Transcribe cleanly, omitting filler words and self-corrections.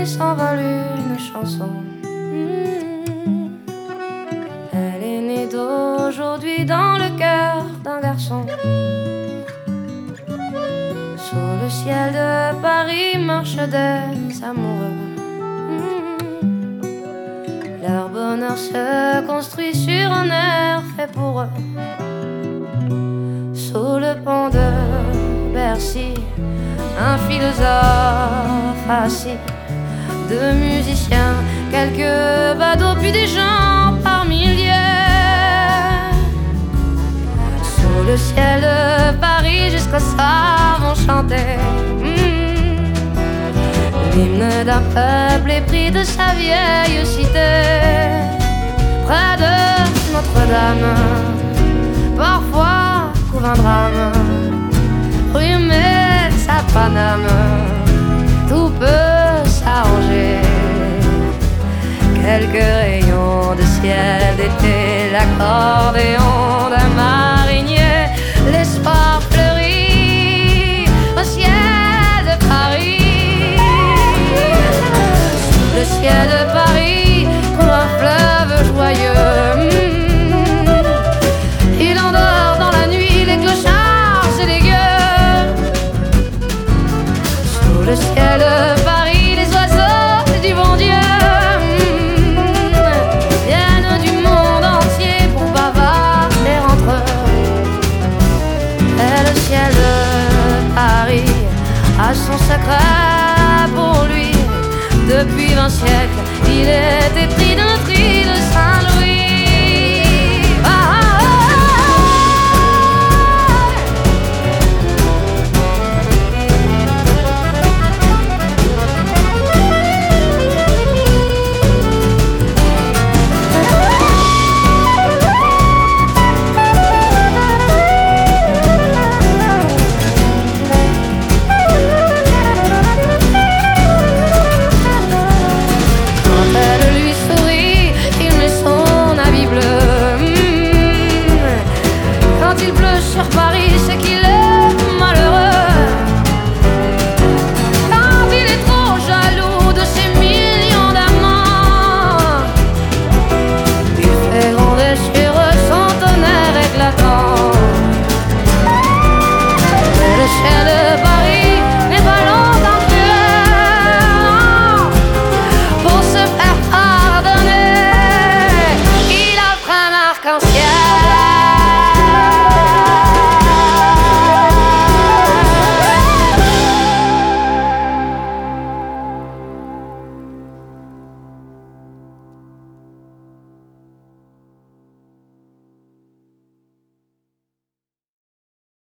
nuit s'envole une chanson. Elle est née d'aujourd'hui dans le cœur d'un garçon. Sous le ciel de Paris marchent des amoureux. Leur bonheur se construit sur un air fait pour eux. Sous le pont de Bercy, un philosophe assis, deux musiciens, quelques badauds, puis des gens par milliers. Sous le ciel de Paris, jusqu'au soir vont chanter l'hymne d'un peuple épris de sa vieille cité. Près de Notre-Dame, parfois couvre un drame, rue Metz à Paname, tout peut s'arranger. Quelques rayons de ciel d'été, l'accordéon d'un marinier, l'espoir fleurit au ciel de Paris. Sous le ciel de Paris coule un fleuve joyeux. Il endort dans la nuit les clochards et les gueux. Sous le ciel de Paris, les oiseaux du bon Dieu viennent du monde entier pour bavarder entre eux. Et le ciel de Paris a son secret pour lui. Depuis 20 siècles, il est épris